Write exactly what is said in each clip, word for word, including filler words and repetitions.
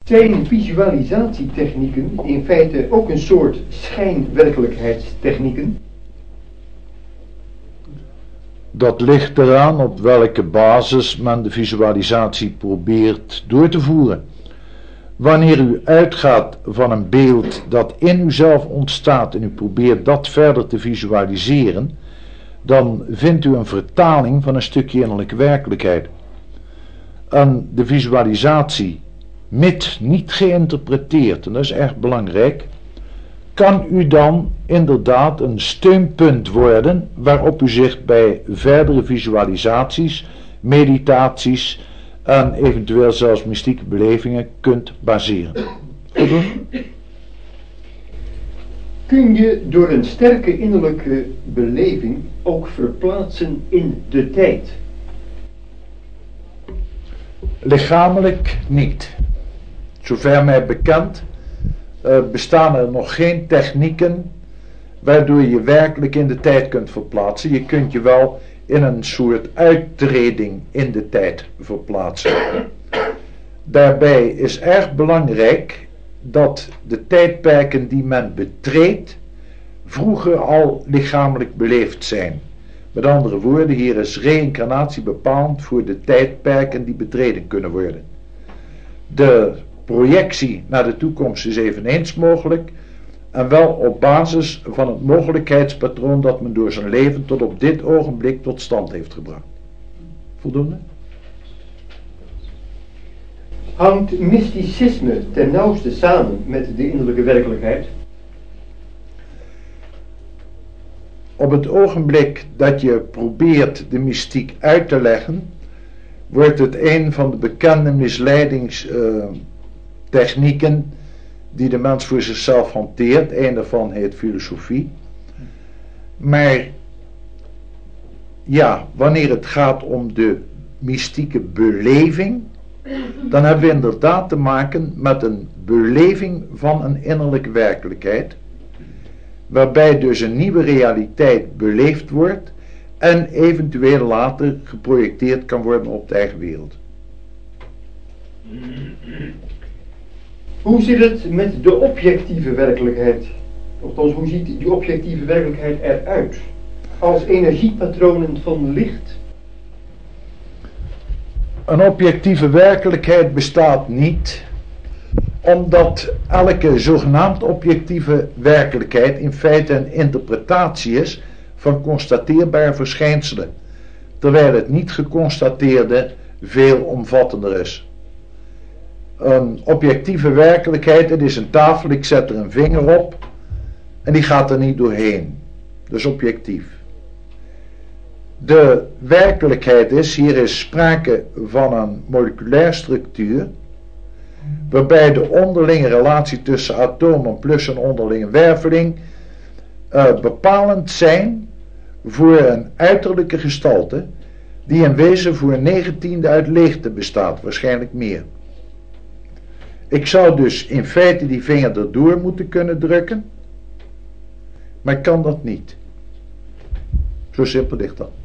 Zijn visualisatietechnieken in feite ook een soort schijnwerkelijkheidstechnieken? Dat ligt eraan op welke basis men de visualisatie probeert door te voeren. Wanneer u uitgaat van een beeld dat in uzelf ontstaat en u probeert dat verder te visualiseren, dan vindt u een vertaling van een stukje innerlijke werkelijkheid. En de visualisatie, mits niet geïnterpreteerd, en dat is erg belangrijk, kan u dan inderdaad een steunpunt worden waarop u zich bij verdere visualisaties, meditaties en eventueel zelfs mystieke belevingen kunt baseren. Voldoende? Kun je door een sterke innerlijke beleving ook verplaatsen in de tijd? Lichamelijk niet. Zover mij bekend uh, bestaan er nog geen technieken waardoor je werkelijk in de tijd kunt verplaatsen. Je kunt je wel in een soort uittreding in de tijd verplaatsen. Daarbij is erg belangrijk dat de tijdperken die men betreedt vroeger al lichamelijk beleefd zijn. Met andere woorden, hier is reïncarnatie bepalend voor de tijdperken die betreden kunnen worden. De projectie naar de toekomst is eveneens mogelijk, en wel op basis van het mogelijkheidspatroon dat men door zijn leven tot op dit ogenblik tot stand heeft gebracht. Voldoende? Hangt mysticisme ten nauwste samen met de innerlijke werkelijkheid? Op het ogenblik dat je probeert de mystiek uit te leggen, wordt het een van de bekende misleidingstechnieken uh, die de mens voor zichzelf hanteert. Een daarvan heet filosofie. Maar ja, wanneer het gaat om de mystieke beleving, dan hebben we inderdaad te maken met een beleving van een innerlijke werkelijkheid, waarbij dus een nieuwe realiteit beleefd wordt en eventueel later geprojecteerd kan worden op de eigen wereld. Hoe zit het met de objectieve werkelijkheid? Althans, hoe ziet die objectieve werkelijkheid eruit? Als energiepatronen van licht? Een objectieve werkelijkheid bestaat niet, omdat elke zogenaamd objectieve werkelijkheid in feite een interpretatie is van constateerbare verschijnselen, terwijl het niet geconstateerde veel omvattender is. Een objectieve werkelijkheid, het is een tafel, ik zet er een vinger op en die gaat er niet doorheen. Dat is objectief. De werkelijkheid is, hier is sprake van een moleculaire structuur, waarbij de onderlinge relatie tussen atomen plus een onderlinge werveling uh, bepalend zijn voor een uiterlijke gestalte die in wezen voor een negentiende uit leegte bestaat, waarschijnlijk meer. Ik zou dus in feite die vinger erdoor moeten kunnen drukken, maar ik kan dat niet. Zo simpel ligt dat.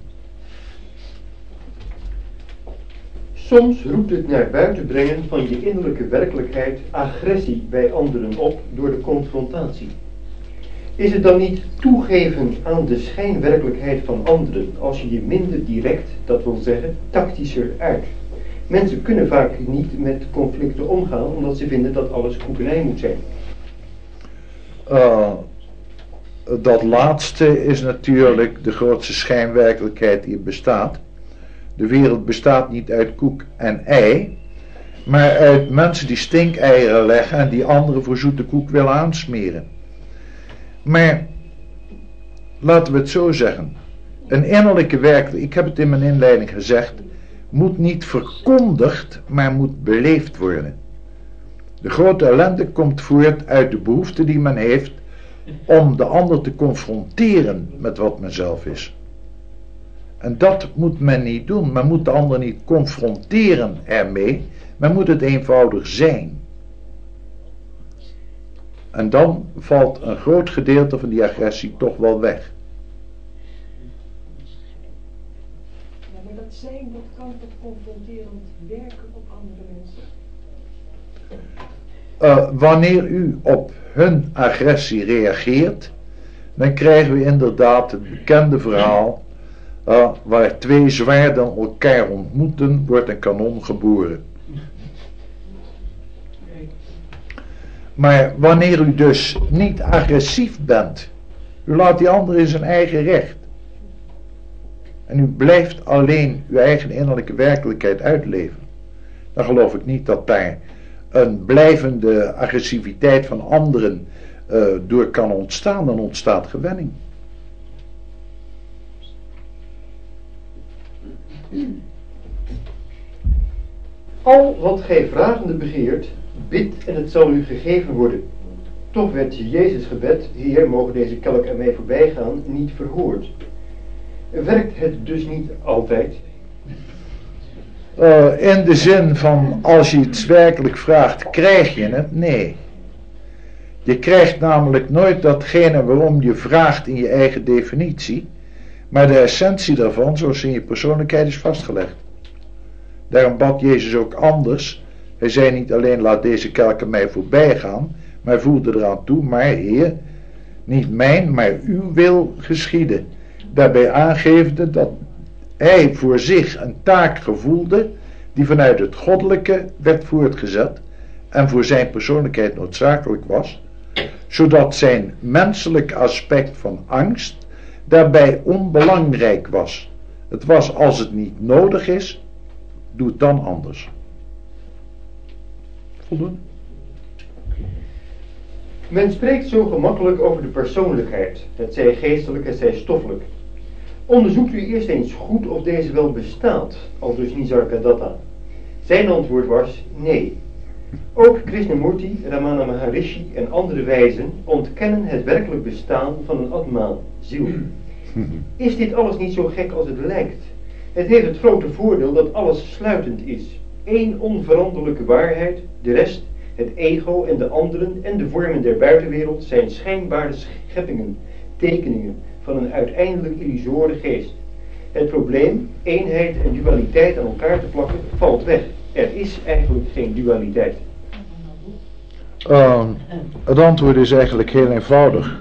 Soms roept het naar buiten brengen van je innerlijke werkelijkheid agressie bij anderen op door de confrontatie. Is het dan niet toegeven aan de schijnwerkelijkheid van anderen als je je minder direct, dat wil zeggen tactischer uit? Mensen kunnen vaak niet met conflicten omgaan omdat ze vinden dat alles koekenij moet zijn. Uh, dat laatste is natuurlijk de grootste schijnwerkelijkheid die er bestaat. De wereld bestaat niet uit koek en ei, maar uit mensen die stinkeieren leggen en die anderen voor zoete koek willen aansmeren. Maar laten we het zo zeggen, een innerlijke werkelijkheid, ik heb het in mijn inleiding gezegd, moet niet verkondigd, maar moet beleefd worden. De grote ellende komt voort uit de behoefte die men heeft om de ander te confronteren met wat men zelf is. En dat moet men niet doen. Men moet de ander niet confronteren ermee, men moet het eenvoudig zijn. En dan valt een groot gedeelte van die agressie toch wel weg. Ja, maar dat zijn, dat kan toch confronterend werken op andere mensen? uh, wanneer u op hun agressie reageert, dan krijgen we inderdaad het bekende verhaal, uh, waar twee zwaarden elkaar ontmoeten, wordt een kanon geboren. Maar wanneer u dus niet agressief bent, u laat die ander in zijn eigen recht, en u blijft alleen uw eigen innerlijke werkelijkheid uitleven, dan geloof ik niet dat daar een blijvende agressiviteit van anderen uh, door kan ontstaan. Dan ontstaat gewenning. Al wat gij vragende begeert, bid en het zal u gegeven worden. Toch werd Jezus gebed, Heer, mogen deze kelk aan mij voorbij gaan, niet verhoord. Werkt het dus niet altijd? Uh, in de zin van, als je iets werkelijk vraagt, krijg je het? Nee. Je krijgt namelijk nooit datgene waarom je vraagt in je eigen definitie, maar de essentie daarvan, zoals in je persoonlijkheid, is vastgelegd. Daarom bad Jezus ook anders. Hij zei niet alleen, laat deze kelk aan mij voorbij gaan, maar hij voegde eraan toe, maar Heer, niet mijn, maar uw wil geschieden. Daarbij aangevende dat hij voor zich een taak gevoelde die vanuit het goddelijke werd voortgezet en voor zijn persoonlijkheid noodzakelijk was, zodat zijn menselijk aspect van angst daarbij onbelangrijk was. Het was, als het niet nodig is, doe het dan anders. Voldoende? Men spreekt zo gemakkelijk over de persoonlijkheid, het zij geestelijk, het zij stoffelijk. Onderzoekt u eerst eens goed of deze wel bestaat, aldus Nisargadatta. Zijn antwoord was nee. Ook Krishnamurti, Ramana Maharishi en andere wijzen ontkennen het werkelijk bestaan van een Atma, ziel. Is dit alles niet zo gek als het lijkt? Het heeft het grote voordeel dat alles sluitend is. Eén onveranderlijke waarheid, de rest, het ego en de anderen en de vormen der buitenwereld zijn schijnbare scheppingen, tekeningen van een uiteindelijk illusoren geest. Het probleem, eenheid en dualiteit aan elkaar te plakken, valt weg. Er is eigenlijk geen dualiteit. Uh, het antwoord is eigenlijk heel eenvoudig.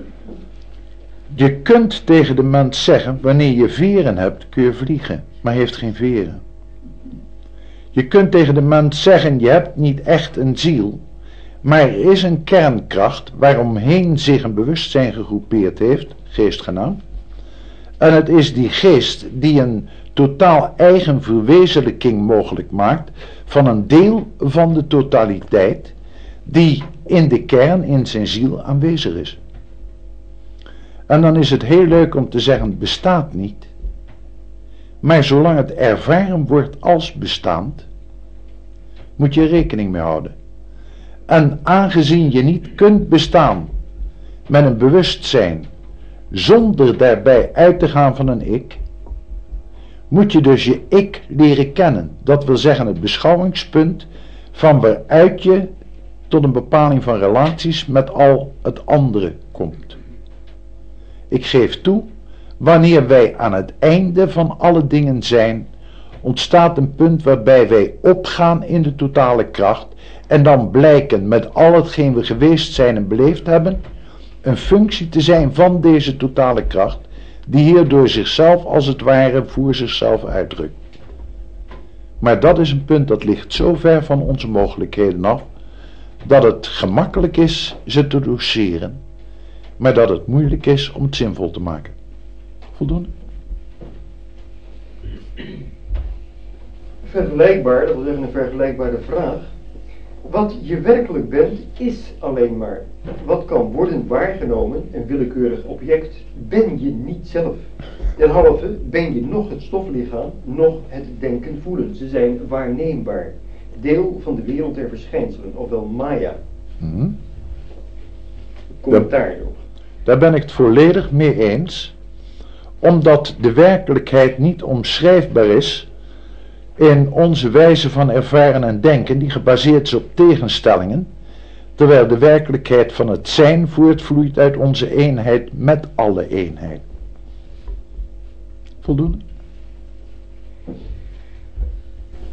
Je kunt tegen de mens zeggen, wanneer je veren hebt, kun je vliegen, maar hij heeft geen veren. Je kunt tegen de mens zeggen, je hebt niet echt een ziel, maar er is een kernkracht waaromheen zich een bewustzijn gegroepeerd heeft, geest genaamd. En het is die geest die een totaal eigen verwezenlijking mogelijk maakt van een deel van de totaliteit die in de kern, in zijn ziel aanwezig is. En dan is het heel leuk om te zeggen, het bestaat niet. Maar zolang het ervaren wordt als bestaand, moet je rekening mee houden. En aangezien je niet kunt bestaan met een bewustzijn zonder daarbij uit te gaan van een ik, moet je dus je ik leren kennen. Dat wil zeggen het beschouwingspunt van waaruit je tot een bepaling van relaties met al het andere komt. Ik geef toe, wanneer wij aan het einde van alle dingen zijn, ontstaat een punt waarbij wij opgaan in de totale kracht en dan blijken met al hetgeen we geweest zijn en beleefd hebben, een functie te zijn van deze totale kracht, die hier door zichzelf als het ware voor zichzelf uitdrukt. Maar dat is een punt dat ligt zo ver van onze mogelijkheden af, dat het gemakkelijk is ze te doseren, maar dat het moeilijk is om het zinvol te maken. Voldoende? Vergelijkbaar, dat wil zeggen een vergelijkbare vraag. Wat je werkelijk bent, is alleen maar. Wat kan worden waargenomen, een willekeurig object, ben je niet zelf. Derhalve ben je nog het stoflichaam, nog het denken voelen. Ze zijn waarneembaar. Deel van de wereld der verschijnselen, ofwel Maya. Mm-hmm. Commentaar erop. Daar ben ik het volledig mee eens. Omdat de werkelijkheid niet omschrijfbaar is in onze wijze van ervaren en denken, die gebaseerd is op tegenstellingen, terwijl de werkelijkheid van het zijn voortvloeit uit onze eenheid met alle eenheid. Voldoende?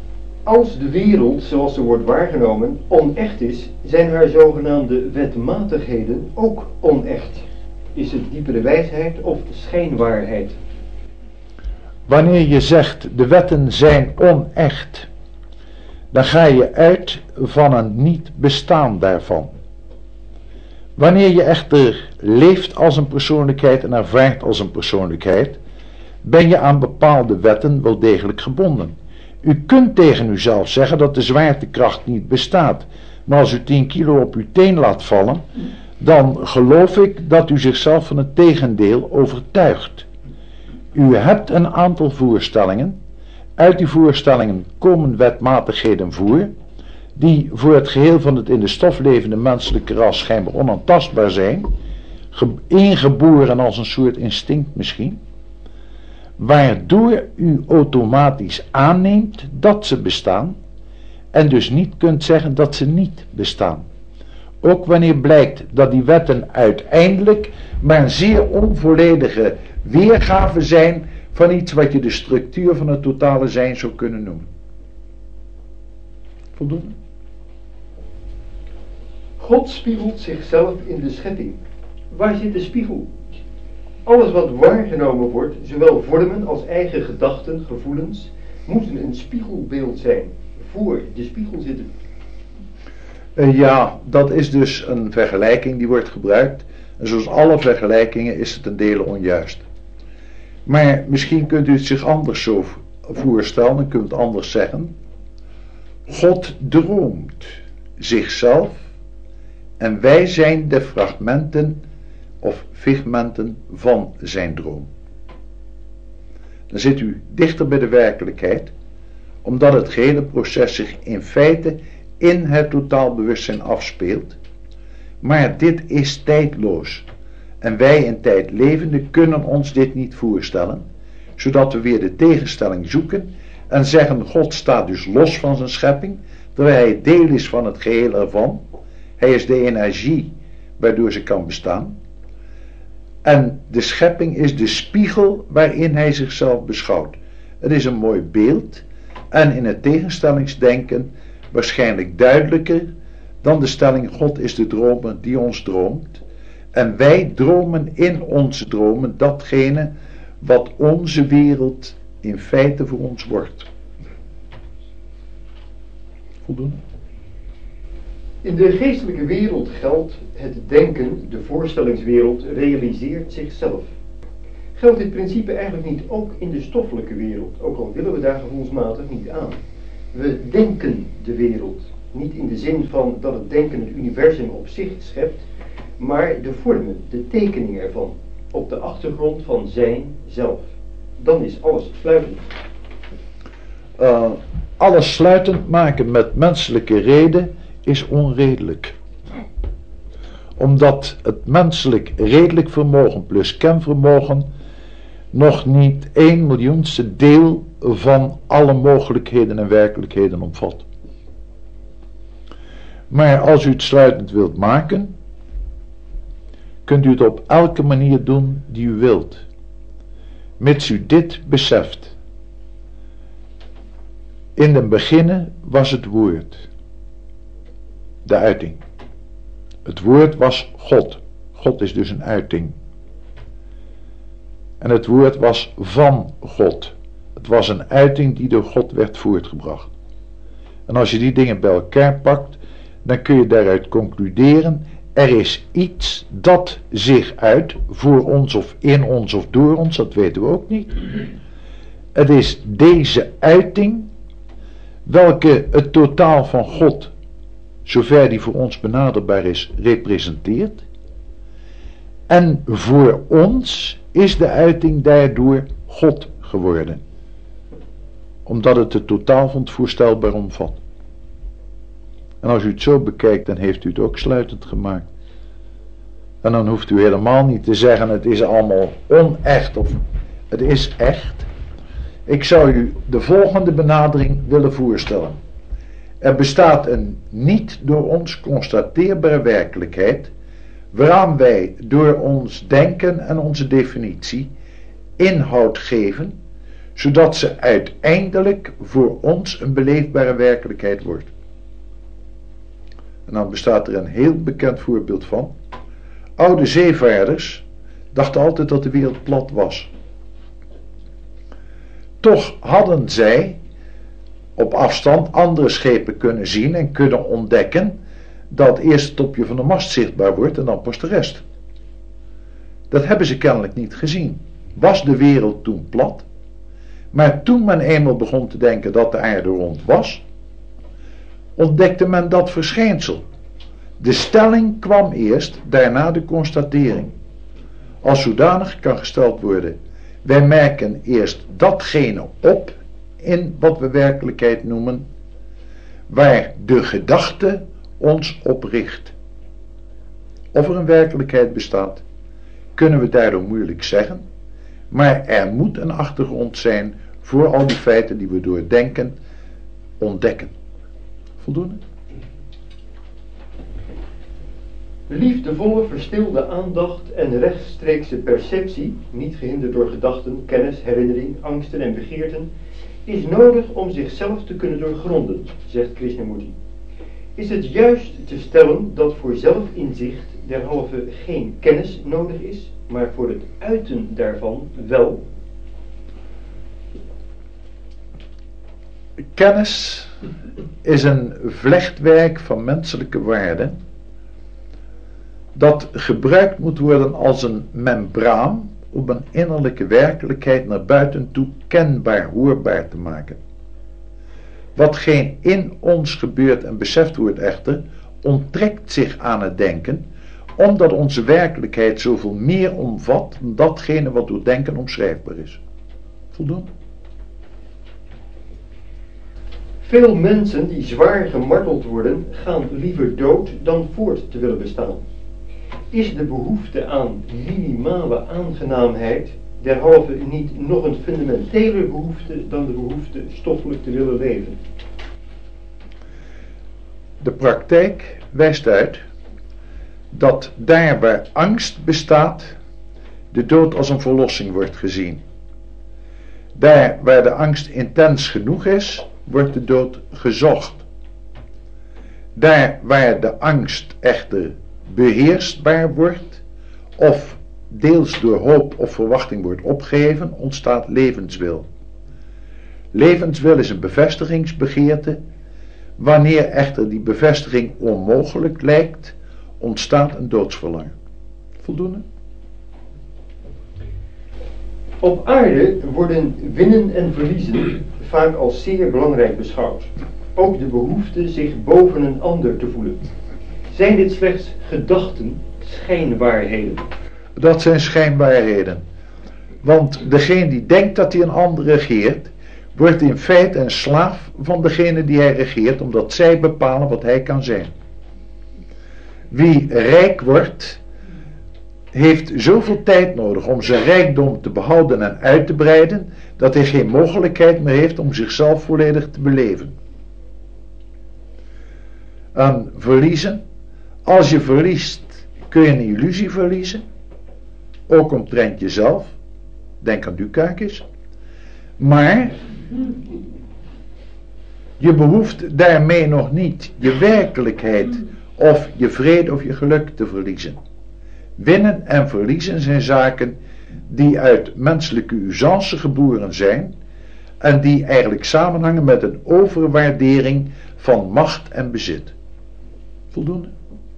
Als de wereld, zoals ze wordt waargenomen, onecht is, zijn haar zogenaamde wetmatigheden ook onecht. Is het diepere wijsheid of schijnwaarheid? Wanneer je zegt de wetten zijn onecht, dan ga je uit van een niet bestaan daarvan. Wanneer je echter leeft als een persoonlijkheid en ervaart als een persoonlijkheid, ben je aan bepaalde wetten wel degelijk gebonden. U kunt tegen uzelf zeggen dat de zwaartekracht niet bestaat, maar als u tien kilo op uw teen laat vallen, dan geloof ik dat u zichzelf van het tegendeel overtuigt. U hebt een aantal voorstellingen. Uit die voorstellingen komen wetmatigheden voor, die voor het geheel van het in de stof levende menselijke ras schijnbaar onaantastbaar zijn, ingeboren als een soort instinct misschien, waardoor u automatisch aanneemt dat ze bestaan en dus niet kunt zeggen dat ze niet bestaan. Ook wanneer blijkt dat die wetten uiteindelijk maar een zeer onvolledige weergave zijn van iets wat je de structuur van het totale zijn zou kunnen noemen. Voldoende? God spiegelt zichzelf in de schepping. Waar zit de spiegel? Alles wat waargenomen wordt, zowel vormen als eigen gedachten, gevoelens, moeten een spiegelbeeld zijn. Voor de spiegel zitten. Uh, ja, dat is dus een vergelijking die wordt gebruikt. En zoals alle vergelijkingen is het ten dele onjuist. Maar misschien kunt u het zich anders zo voorstellen, en kunt het anders zeggen. God droomt zichzelf en wij zijn de fragmenten of figmenten van zijn droom. Dan zit u dichter bij de werkelijkheid, omdat het gehele proces zich in feite in het totaalbewustzijn afspeelt. Maar dit is tijdloos. En wij in tijd levende kunnen ons dit niet voorstellen, zodat we weer de tegenstelling zoeken en zeggen God staat dus los van zijn schepping, terwijl hij deel is van het geheel ervan. Hij is de energie waardoor ze kan bestaan. En de schepping is de spiegel waarin hij zichzelf beschouwt. Het is een mooi beeld en in het tegenstellingsdenken waarschijnlijk duidelijker dan de stelling God is de dromer die ons droomt. En wij dromen in onze dromen datgene wat onze wereld in feite voor ons wordt. Voldoende? In de geestelijke wereld geldt het denken, de voorstellingswereld realiseert zichzelf. Geldt dit principe eigenlijk niet ook in de stoffelijke wereld, ook al willen we daar gevoelsmatig niet aan. We denken de wereld, niet in de zin van dat het denken het universum op zich schept, maar de vormen, de tekening ervan, op de achtergrond van zijn zelf. Dan is alles sluitend. Uh, alles sluitend maken met menselijke reden is onredelijk. Omdat het menselijk redelijk vermogen plus kenvermogen nog niet één miljoenste deel van alle mogelijkheden en werkelijkheden omvat. Maar als u het sluitend wilt maken, kunt u het op elke manier doen die u wilt, mits u dit beseft. In den beginnen was het woord, de uiting. Het woord was God. God is dus een uiting. En het woord was van God. Het was een uiting die door God werd voortgebracht. En als je die dingen bij elkaar pakt, dan kun je daaruit concluderen, er is iets dat zich uit, voor ons of in ons of door ons, dat weten we ook niet. Het is deze uiting, welke het totaal van God, zover die voor ons benaderbaar is, representeert. En voor ons is de uiting daardoor God geworden. Omdat het het totaal van het voorstelbaar omvat. En als u het zo bekijkt, dan heeft u het ook sluitend gemaakt. En dan hoeft u helemaal niet te zeggen, het is allemaal onecht of het is echt. Ik zou u de volgende benadering willen voorstellen. Er bestaat een niet door ons constateerbare werkelijkheid, waaraan wij door ons denken en onze definitie inhoud geven, zodat ze uiteindelijk voor ons een beleefbare werkelijkheid wordt. En dan bestaat er een heel bekend voorbeeld van. Oude zeevaarders dachten altijd dat de wereld plat was. Toch hadden zij op afstand andere schepen kunnen zien en kunnen ontdekken dat eerst het topje van de mast zichtbaar wordt en dan pas de rest. Dat hebben ze kennelijk niet gezien. Was de wereld toen plat? Maar toen men eenmaal begon te denken dat de aarde rond was, ontdekte men dat verschijnsel. De stelling kwam eerst, daarna de constatering. Als zodanig kan gesteld worden: wij merken eerst datgene op in wat we werkelijkheid noemen, waar de gedachte ons op richt. Of er een werkelijkheid bestaat, kunnen we daardoor moeilijk zeggen, maar er moet een achtergrond zijn voor al die feiten die we door denken ontdekken. Voldoende? Liefdevolle, verstilde aandacht en rechtstreekse perceptie, niet gehinderd door gedachten, kennis, herinnering, angsten en begeerten, is nodig om zichzelf te kunnen doorgronden, zegt Krishnamurti. Is het juist te stellen dat voor zelfinzicht derhalve geen kennis nodig is, maar voor het uiten daarvan wel? Kennis is een vlechtwerk van menselijke waarden dat gebruikt moet worden als een membraan om een innerlijke werkelijkheid naar buiten toe kenbaar, hoorbaar te maken. Watgeen in ons gebeurt en beseft wordt echter, onttrekt zich aan het denken, omdat onze werkelijkheid zoveel meer omvat dan datgene wat door denken omschrijfbaar is. Voldoende? Veel mensen die zwaar gemarteld worden, gaan liever dood dan voort te willen bestaan. Is de behoefte aan minimale aangenaamheid derhalve niet nog een fundamentele behoefte dan de behoefte stoffelijk te willen leven? De praktijk wijst uit dat daar waar angst bestaat, de dood als een verlossing wordt gezien. Daar waar de angst intens genoeg is, wordt de dood gezocht. Daar waar de angst echter beheersbaar wordt, of deels door hoop of verwachting wordt opgeheven, ontstaat levenswil. Levenswil is een bevestigingsbegeerte. Wanneer echter die bevestiging onmogelijk lijkt, ontstaat een doodsverlangen. Voldoende? Op aarde worden winnen en verliezen vaak als zeer belangrijk beschouwd. Ook de behoefte zich boven een ander te voelen. Zijn dit slechts gedachten, schijnbaarheden? Dat zijn schijnbaarheden. Want degene die denkt dat hij een ander regeert, wordt in feite een slaaf van degene die hij regeert, omdat zij bepalen wat hij kan zijn. Wie rijk wordt, heeft zoveel tijd nodig om zijn rijkdom te behouden en uit te breiden, dat hij geen mogelijkheid meer heeft om zichzelf volledig te beleven. En verliezen, als je verliest, kun je een illusie verliezen, ook omtrent jezelf, denk aan Dukakis, maar je behoeft daarmee nog niet je werkelijkheid of je vrede of je geluk te verliezen. Winnen en verliezen zijn zaken die uit menselijke usance geboren zijn en die eigenlijk samenhangen met een overwaardering van macht en bezit. Voldoende?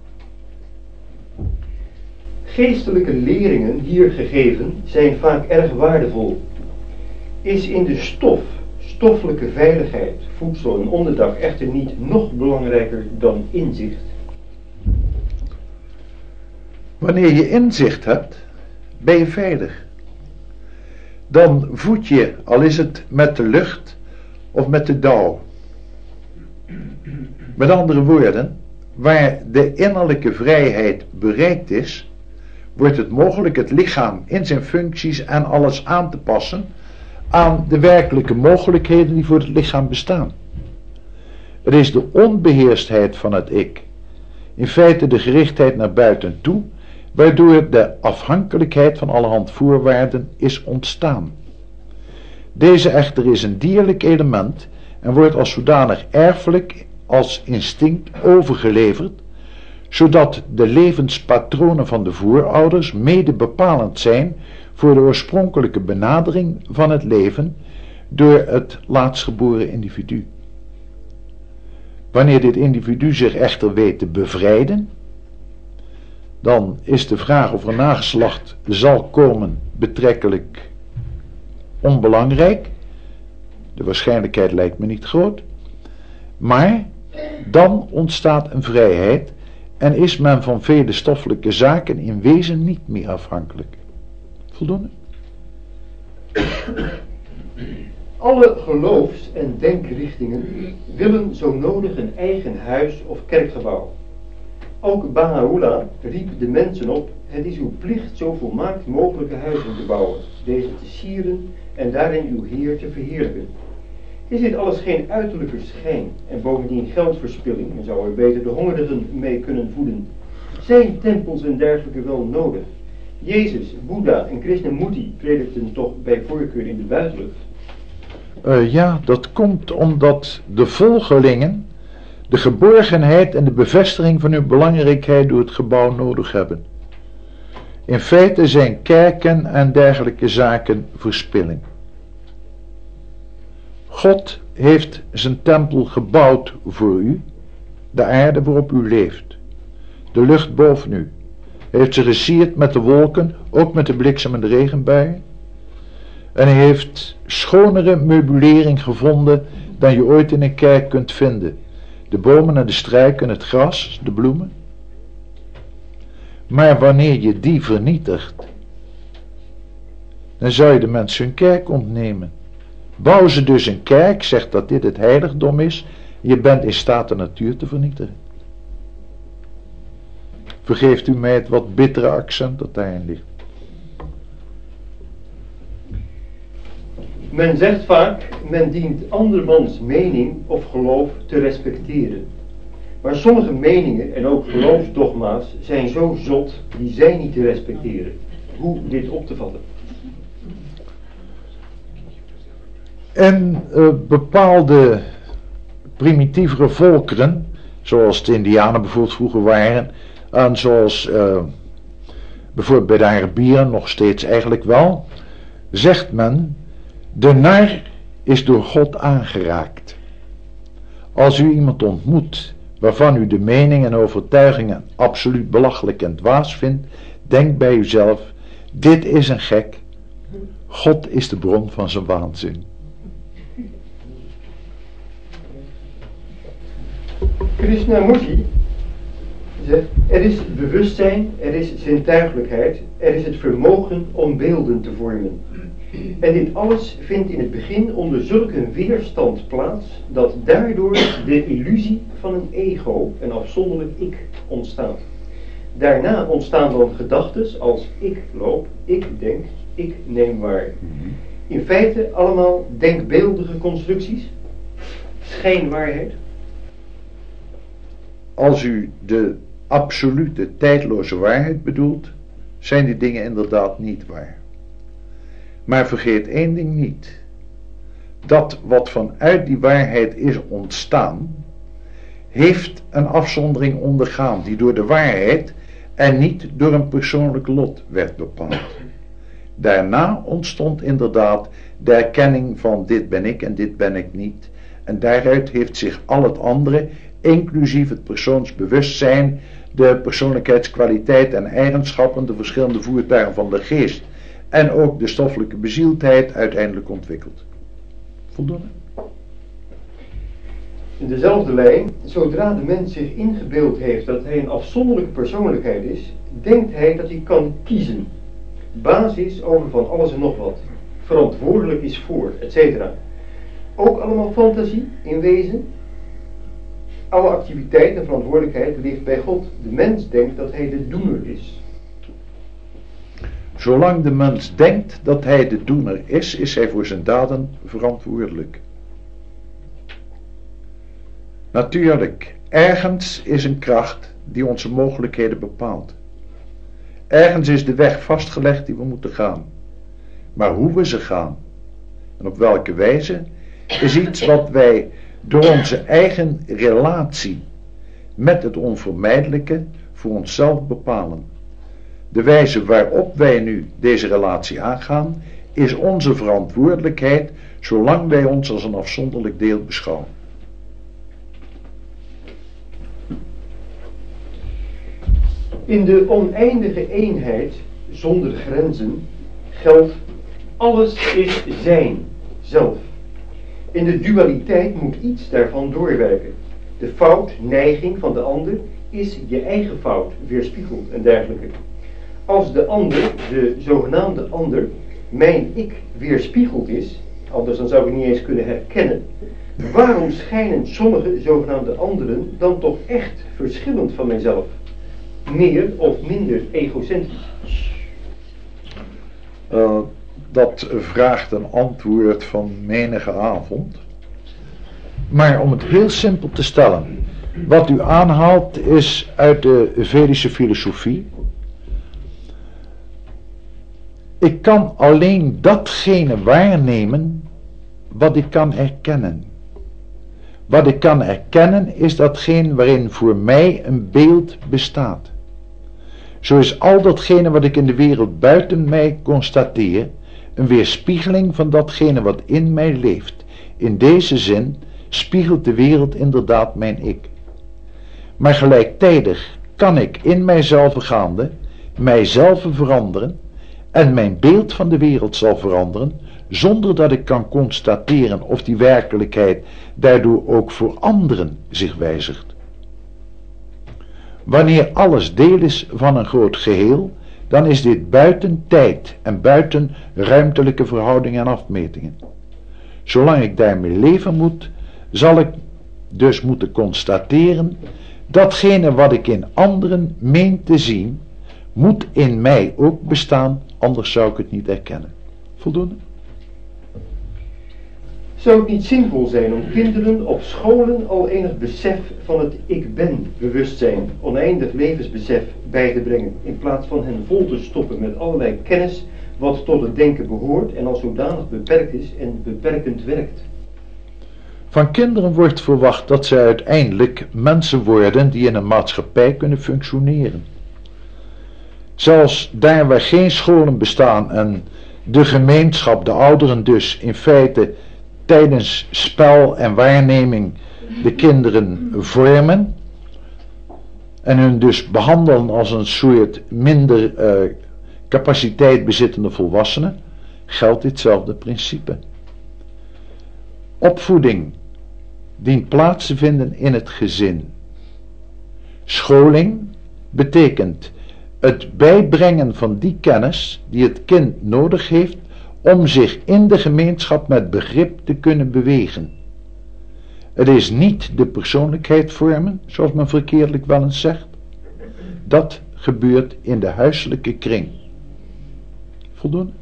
Geestelijke leringen hier gegeven zijn vaak erg waardevol. Is in de stof, stoffelijke veiligheid, voedsel en onderdak echter niet nog belangrijker dan inzicht? Wanneer je inzicht hebt, ben je veilig. Dan voed je, al is het met de lucht of met de dauw. Met andere woorden, waar de innerlijke vrijheid bereikt is, wordt het mogelijk het lichaam in zijn functies en alles aan te passen aan de werkelijke mogelijkheden die voor het lichaam bestaan. Het is de onbeheerstheid van het ik, in feite de gerichtheid naar buiten toe, waardoor de afhankelijkheid van allerhand voorwaarden is ontstaan. Deze echter is een dierlijk element en wordt als zodanig erfelijk als instinct overgeleverd, zodat de levenspatronen van de voorouders mede bepalend zijn voor de oorspronkelijke benadering van het leven door het laatstgeboren individu. Wanneer dit individu zich echter weet te bevrijden, dan is de vraag of er nageslacht zal komen betrekkelijk onbelangrijk. De waarschijnlijkheid lijkt me niet groot. Maar dan ontstaat een vrijheid en is men van vele stoffelijke zaken in wezen niet meer afhankelijk. Voldoende? Alle geloofs- en denkrichtingen willen zo nodig een eigen huis of kerkgebouw. Ook Baha'u'llah riep de mensen op: het is uw plicht zo volmaakt mogelijke huizen te bouwen, deze te sieren en daarin uw Heer te verheerlijken. Is dit alles geen uiterlijke schijn en bovendien geldverspilling en zou er beter de hongerigen mee kunnen voeden? Zijn tempels en dergelijke wel nodig? Jezus, Boeddha en Krishnamurti predikten toch bij voorkeur in de buitenlucht? Uh, ja, dat komt omdat de volgelingen de geborgenheid en de bevestiging van hun belangrijkheid door het gebouw nodig hebben. In feite zijn kerken en dergelijke zaken verspilling. God heeft zijn tempel gebouwd voor u, de aarde waarop u leeft, de lucht boven u. Hij heeft ze gesierd met de wolken, ook met de bliksem en de regenbuien. En hij heeft schonere meubilering gevonden dan je ooit in een kerk kunt vinden. De bomen en de struiken, het gras, de bloemen. Maar wanneer je die vernietigt, dan zou je de mensen hun kerk ontnemen. Bouw ze dus een kerk, zegt dat dit het heiligdom is, je bent in staat de natuur te vernietigen. Vergeeft u mij het wat bittere accent dat daarin ligt. Men zegt vaak, men dient andermans mening of geloof te respecteren. Maar sommige meningen en ook geloofsdogma's zijn zo zot, die zijn niet te respecteren. Hoe dit op te vatten? En uh, bepaalde primitievere volkeren, zoals de Indianen bijvoorbeeld vroeger waren, en zoals uh, bijvoorbeeld bij de Arabieren nog steeds eigenlijk wel, zegt men: de nar is door God aangeraakt. Als u iemand ontmoet waarvan u de mening en overtuigingen absoluut belachelijk en dwaas vindt, denk bij uzelf: dit is een gek. God is de bron van zijn waanzin. Krishnamurti zegt: er is bewustzijn, er is zintuigelijkheid, er is het vermogen om beelden te vormen. En dit alles vindt in het begin onder zulke weerstand plaats, dat daardoor de illusie van een ego, een afzonderlijk ik, ontstaat. Daarna ontstaan dan gedachtes als ik loop, ik denk, ik neem waar. In feite allemaal denkbeeldige constructies, schijnwaarheid. Als u de absolute tijdloze waarheid bedoelt, zijn die dingen inderdaad niet waar. Maar vergeet één ding niet: dat wat vanuit die waarheid is ontstaan, heeft een afzondering ondergaan die door de waarheid en niet door een persoonlijk lot werd bepaald. Daarna ontstond inderdaad de erkenning van dit ben ik en dit ben ik niet, en daaruit heeft zich al het andere, inclusief het persoonsbewustzijn, de persoonlijkheidskwaliteit en eigenschappen, de verschillende voertuigen van de geest en ook de stoffelijke bezieldheid uiteindelijk ontwikkeld. Voldoende? In dezelfde lijn, zodra de mens zich ingebeeld heeft dat hij een afzonderlijke persoonlijkheid is, denkt hij dat hij kan kiezen, baas is over van alles en nog wat, verantwoordelijk is voor, et cetera. Ook allemaal fantasie in wezen. Alle activiteit en verantwoordelijkheid ligt bij God. De mens denkt dat hij de doener is. Zolang de mens denkt dat hij de doener is, is hij voor zijn daden verantwoordelijk. Natuurlijk, ergens is een kracht die onze mogelijkheden bepaalt. Ergens is de weg vastgelegd die we moeten gaan. Maar hoe we ze gaan, en op welke wijze, is iets wat wij door onze eigen relatie met het onvermijdelijke voor onszelf bepalen. De wijze waarop wij nu deze relatie aangaan, is onze verantwoordelijkheid, zolang wij ons als een afzonderlijk deel beschouwen. In de oneindige eenheid, zonder grenzen, geldt alles is zijn, zelf. In de dualiteit moet iets daarvan doorwerken. De fout, neiging van de ander is je eigen fout, weerspiegeld en dergelijke. Als de ander, de zogenaamde ander, mijn ik weerspiegeld is, anders dan zou ik niet eens kunnen herkennen, waarom schijnen sommige zogenaamde anderen dan toch echt verschillend van mijzelf? Meer of minder egocentrisch? Uh, dat vraagt een antwoord van menige avond. Maar om het heel simpel te stellen, wat u aanhaalt is uit de Vedische filosofie. Ik kan alleen datgene waarnemen wat ik kan erkennen. Wat ik kan erkennen is datgene waarin voor mij een beeld bestaat. Zo is al datgene wat ik in de wereld buiten mij constateer een weerspiegeling van datgene wat in mij leeft. In deze zin spiegelt de wereld inderdaad mijn ik. Maar gelijktijdig kan ik in mijzelf gaande mijzelf veranderen en mijn beeld van de wereld zal veranderen, zonder dat ik kan constateren of die werkelijkheid daardoor ook voor anderen zich wijzigt. Wanneer alles deel is van een groot geheel, dan is dit buiten tijd en buiten ruimtelijke verhoudingen en afmetingen. Zolang ik daarmee leven moet, zal ik dus moeten constateren, datgene wat ik in anderen meen te zien, moet in mij ook bestaan, anders zou ik het niet herkennen. Voldoende? Zou het niet zinvol zijn om kinderen op scholen al enig besef van het ik ben bewustzijn, oneindig levensbesef bij te brengen, in plaats van hen vol te stoppen met allerlei kennis wat tot het denken behoort en als zodanig beperkt is en beperkend werkt? Van kinderen wordt verwacht dat ze uiteindelijk mensen worden die in een maatschappij kunnen functioneren. Zelfs daar waar geen scholen bestaan en de gemeenschap, de ouderen dus, in feite tijdens spel en waarneming de kinderen vormen en hun dus behandelen als een soort minder uh, capaciteit bezittende volwassenen, geldt ditzelfde principe. Opvoeding dient plaats te vinden in het gezin. Scholing betekent het bijbrengen van die kennis die het kind nodig heeft om zich in de gemeenschap met begrip te kunnen bewegen. Het is niet de persoonlijkheid vormen, zoals men verkeerdelijk wel eens zegt. Dat gebeurt in de huiselijke kring. Voldoende?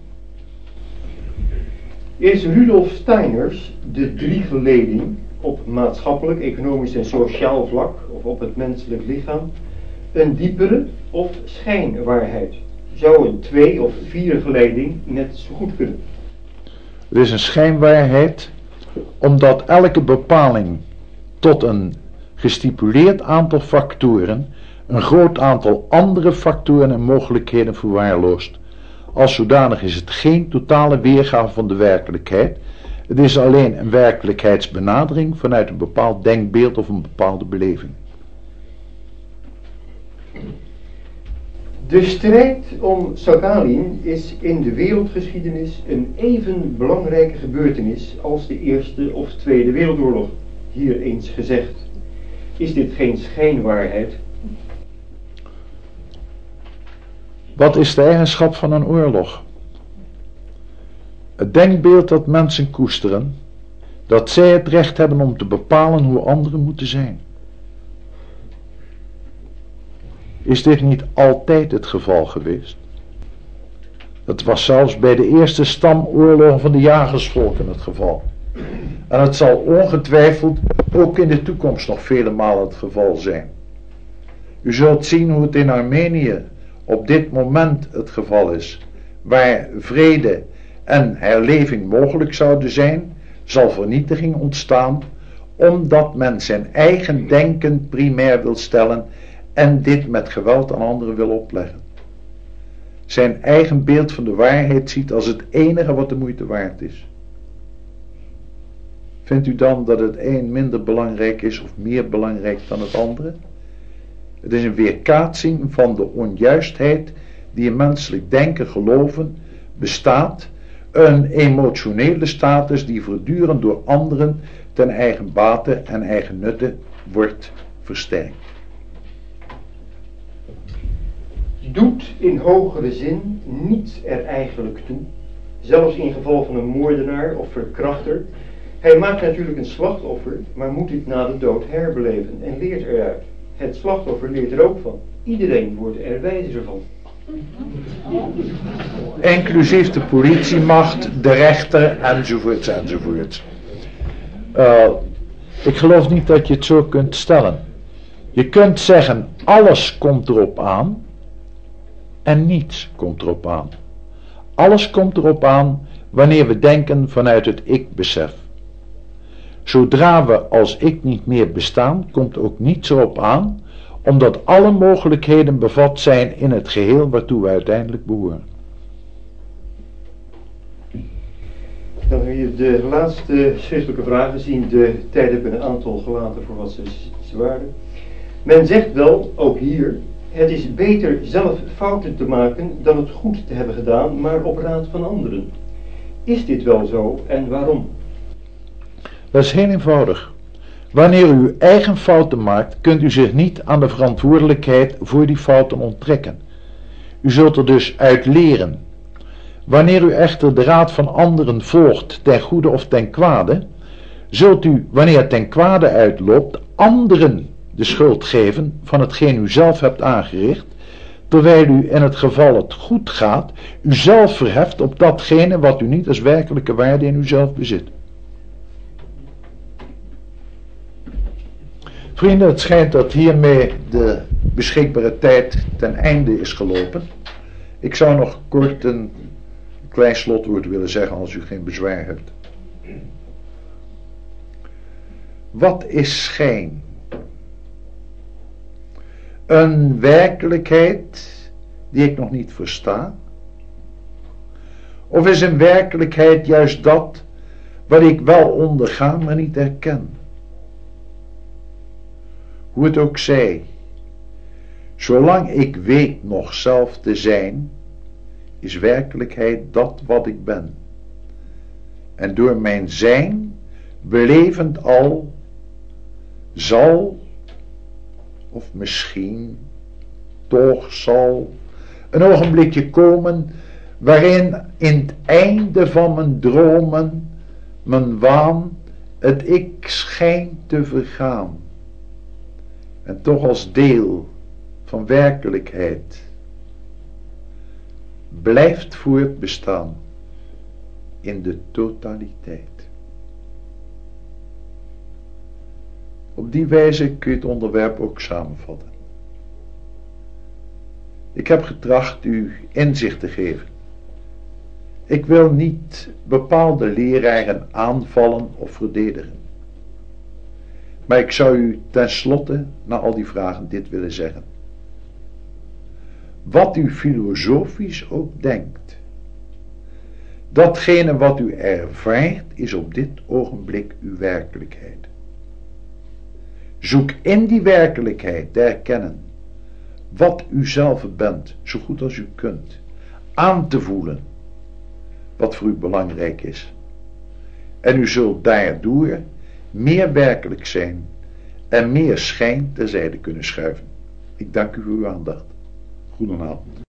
Is Rudolf Steiners de driegeleding op maatschappelijk, economisch en sociaal vlak, of op het menselijk lichaam, een diepere of schijnwaarheid? Zou een twee- of viergeleiding net zo goed kunnen? Het is een schijnwaarheid, omdat elke bepaling tot een gestipuleerd aantal factoren een groot aantal andere factoren en mogelijkheden verwaarloost. Als zodanig is het geen totale weergave van de werkelijkheid. Het is alleen een werkelijkheidsbenadering vanuit een bepaald denkbeeld of een bepaalde beleving. De strijd om Sakhalin is in de wereldgeschiedenis een even belangrijke gebeurtenis als de Eerste of Tweede Wereldoorlog, hier eens gezegd. Is dit geen schijnwaarheid? Wat is de eigenschap van een oorlog? Het denkbeeld dat mensen koesteren, dat zij het recht hebben om te bepalen hoe anderen moeten zijn. Is dit niet altijd het geval geweest? Het was zelfs bij de eerste stamoorlogen van de jagersvolken het geval. En het zal ongetwijfeld ook in de toekomst nog vele malen het geval zijn. U zult zien hoe het in Armenië op dit moment het geval is, waar vrede en herleving mogelijk zouden zijn, zal vernietiging ontstaan, omdat men zijn eigen denken primair wil stellen en dit met geweld aan anderen wil opleggen. Zijn eigen beeld van de waarheid ziet als het enige wat de moeite waard is. Vindt u dan dat het een minder belangrijk is of meer belangrijk dan het andere? Het is een weerkaatsing van de onjuistheid die in menselijk denken, geloven bestaat, een emotionele status die voortdurend door anderen ten eigen bate en eigen nutte wordt versterkt. Doet in hogere zin niets er eigenlijk toe, zelfs in geval van een moordenaar of verkrachter. Hij maakt natuurlijk een slachtoffer, maar moet dit na de dood herbeleven en leert eruit. Het slachtoffer leert er ook van. Iedereen wordt er wijzer van. Inclusief de politiemacht, de rechter, enzovoorts, enzovoorts. Uh, ik geloof niet dat je het zo kunt stellen. Je kunt zeggen, alles komt erop aan en niets komt erop aan. Alles komt erop aan wanneer we denken vanuit het ik-besef. Zodra we als ik niet meer bestaan, komt ook niets erop aan, omdat alle mogelijkheden bevat zijn in het geheel waartoe we uiteindelijk behoren. Dan wil je de laatste schriftelijke vragen zien. De tijd hebben een aantal gelaten voor wat ze, ze waren. Men zegt wel, ook hier, het is beter zelf fouten te maken dan het goed te hebben gedaan, maar op raad van anderen. Is dit wel zo en waarom? Dat is heel eenvoudig. Wanneer u uw eigen fouten maakt, kunt u zich niet aan de verantwoordelijkheid voor die fouten onttrekken. U zult er dus uit leren. Wanneer u echter de raad van anderen volgt, ten goede of ten kwade, zult u, wanneer het ten kwade uitloopt, anderen de schuld geven van hetgeen u zelf hebt aangericht, terwijl u in het geval het goed gaat, u zelf verheft op datgene wat u niet als werkelijke waarde in uzelf bezit. Vrienden, het schijnt dat hiermee de beschikbare tijd ten einde is gelopen. Ik zou nog kort een klein slotwoord willen zeggen als u geen bezwaar hebt. Wat is schijn? Een werkelijkheid die ik nog niet versta? Of is een werkelijkheid juist dat wat ik wel onderga, maar niet herken? Hoe het ook zij, zolang ik weet nog zelf te zijn, is werkelijkheid dat wat ik ben. En door mijn zijn, belevend al, zal, of misschien, toch zal, een ogenblikje komen, waarin in het einde van mijn dromen, mijn waan, het ik schijnt te vergaan. En toch als deel van werkelijkheid blijft voortbestaan in de totaliteit. Op die wijze kun je het onderwerp ook samenvatten. Ik heb getracht u inzicht te geven. Ik wil niet bepaalde leraren aanvallen of verdedigen. Maar ik zou u tenslotte, na al die vragen, dit willen zeggen. Wat u filosofisch ook denkt, datgene wat u ervaart, is op dit ogenblik uw werkelijkheid. Zoek in die werkelijkheid te erkennen wat u zelf bent, zo goed als u kunt, aan te voelen wat voor u belangrijk is. En u zult daardoor meer werkelijk zijn en meer schijn terzijde kunnen schuiven. Ik dank u voor uw aandacht. Goedenavond.